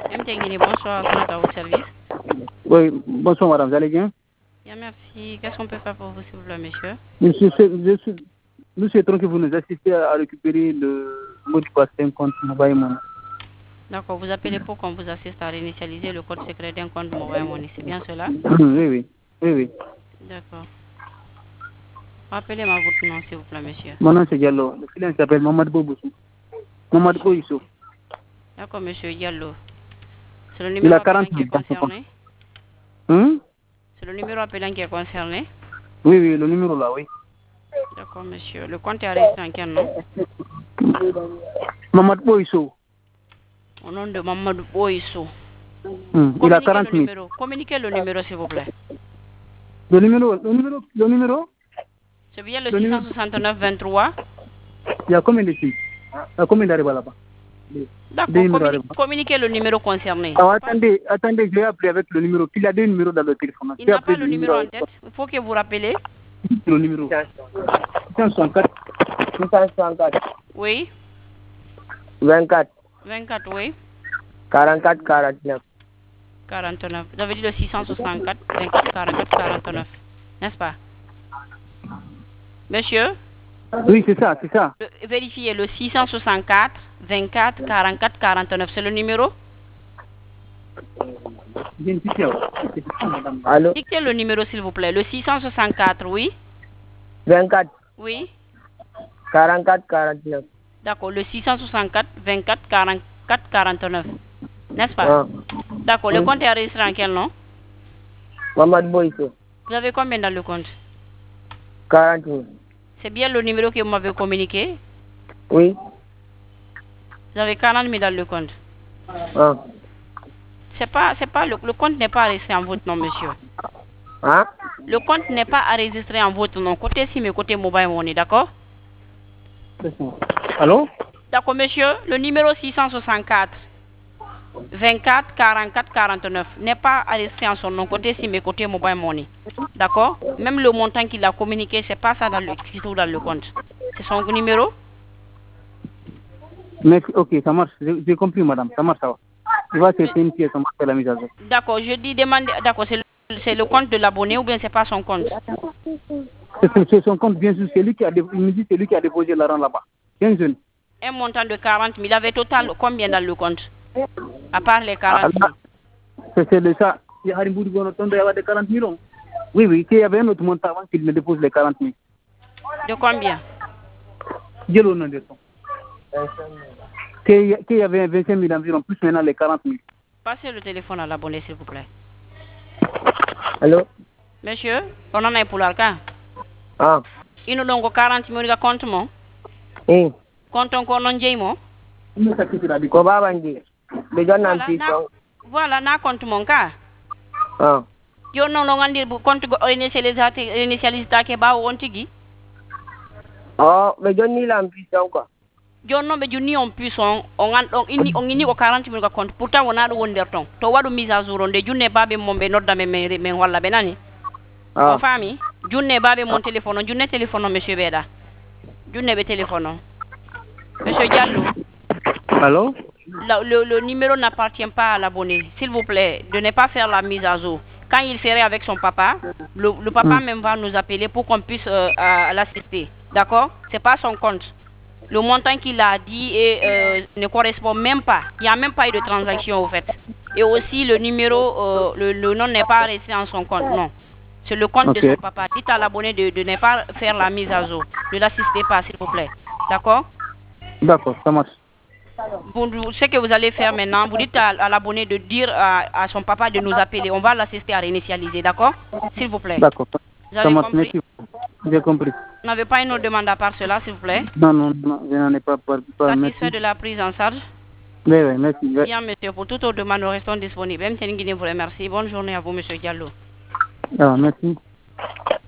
Mtengini, bonsoir, vous êtes à votre service. Oui, bonsoir madame, vous allez bien? Bien, merci. Qu'est-ce qu'on peut faire pour vous, s'il vous plaît, monsieur? Nous souhaitons que vous nous assistiez à récupérer le mot de passe d'un compte Mobile Money. D'accord, vous appelez pour qu'on vous assiste à réinitialiser le code secret d'un compte Mobile Money, c'est bien cela? Oui. D'accord. Rappelez-moi votre nom, s'il vous plaît, monsieur. Mon nom c'est Diallo. Le client s'appelle Mamadou Boboussou. Mamadou Boissou. D'accord, monsieur Diallo. C'est le Il numéro a appelant 40 qui est 000 dans son compte. concerné? Hum? C'est le numéro appelant qui est concerné? Oui, le numéro là, oui. D'accord, monsieur. Le compte est enregistré en quel nom? Mamadou Boissou. Au nom de Mamadou Boissou. Il a 40 000. Communiquez le numéro, s'il vous plaît. Le numéro? C'est bien le 669 23? Il y a combien de filles? Il y a combien d'arrivées là-bas? D'accord, communiquez le numéro concerné. Attendez, je vais appeler avec le numéro. Il y a deux numéros dans le téléphone. Il n'a pas le numéro en tête. Il faut que vous rappelez. Le numéro. 664. Oui. 24. 24, oui. 44, 49. 49. Vous avez dit le 664, 24, 44, 49. N'est-ce pas? Monsieur? Oui, c'est ça. Vérifiez le 664, 24, 44, 49. C'est le numéro? Allô? Dictez le numéro, s'il vous plaît. Le 664, oui. 24. Oui. 44, 49. D'accord, le 664, 24, 44, 49. N'est-ce pas? Ah. D'accord, le compte est enregistré en quel nom? Mamadou Boissou. Vous avez combien dans le compte? 40 000. C'est bien le numéro que vous m'avez communiqué? Oui. Vous avez 40 000 dans le compte. Ah. Le compte n'est pas enregistré en votre nom, monsieur. Hein? Le compte n'est pas enregistré en votre nom. Côté SIM et côté Mobile Money, d'accord? Allô? D'accord, monsieur. Le numéro 664, 24, 44, 49 n'est pas enregistré en son nom. Côté SIM et côté Mobile Money. D'accord? Même le montant qu'il a communiqué, c'est pas ça qui se trouve dans le compte. C'est son numéro? Merci, ok, ça marche. J'ai compris, madame. Ça marche, ça va. Il va chercher une pièce, on va faire la mise à jour. D'accord, je dis demandez. D'accord, c'est le compte de l'abonné ou bien c'est pas son compte? C'est son compte, bien sûr. Il me dit c'est lui qui a déposé l'argent là-bas. 15 jeunes. Un montant de 40 000. Il avait total combien dans le compte? À part les 40 000. C'est de ça. Il y a des 40 000. Oui, il y avait un autre montant avant qu'il me dépose les 40 000. De combien? J'ai le nom de son. Qu'il y avait 25 000 environ, plus maintenant les 40 000. Passez le téléphone à l'abonné, s'il vous plaît. Allô? Monsieur, on en a pour l'arca. Ah. Il nous donne 40 000 de compte, mon. Oui. Compte encore non j'ai, mon. Ko babandi. Voilà, na compte mon cas. Ah. Yo non non andir bu compte go initialisé ke ba won tigi. Oh, be jonni la puissant quoi. Yo non be juni on puissant on ini ko 40 000 ka compte pourtant wona do wonder ton to wadu mise à jour onde junne babe mombe nodda men walla be nani. Ah. On fami junne babe mon téléphone junne téléphone monsieur Beda. Junne be téléphone. Monsieur Diallo. Allô? Le numéro n'appartient pas à l'abonné. S'il vous plaît, de ne pas faire la mise à jour. Quand il serait avec son papa, le papa même va nous appeler pour qu'on puisse l'assister. D'accord? C'est pas son compte. Le montant qu'il a dit ne correspond même pas. Il n'y a même pas eu de transaction au fait. Et aussi le numéro, le nom n'est pas resté en son compte. Non. C'est le compte de son papa. Dites à l'abonné de ne pas faire la mise à jour. Ne l'assistez pas, s'il vous plaît. D'accord? D'accord, ça marche. Ce que vous allez faire maintenant, vous dites à l'abonné de dire à son papa de nous appeler. On va l'assister à réinitialiser, d'accord? S'il vous plaît. D'accord. Vous avez compris? J'ai compris. Vous n'avez pas une autre demande à part cela, s'il vous plaît? Non, je n'en ai pas. Satisfait de la prise en charge? Oui, merci. Bien, monsieur. Pour toute autre demande, nous restons disponibles. Même si vous remercie. Bonne journée à vous, monsieur Diallo. Ah, merci.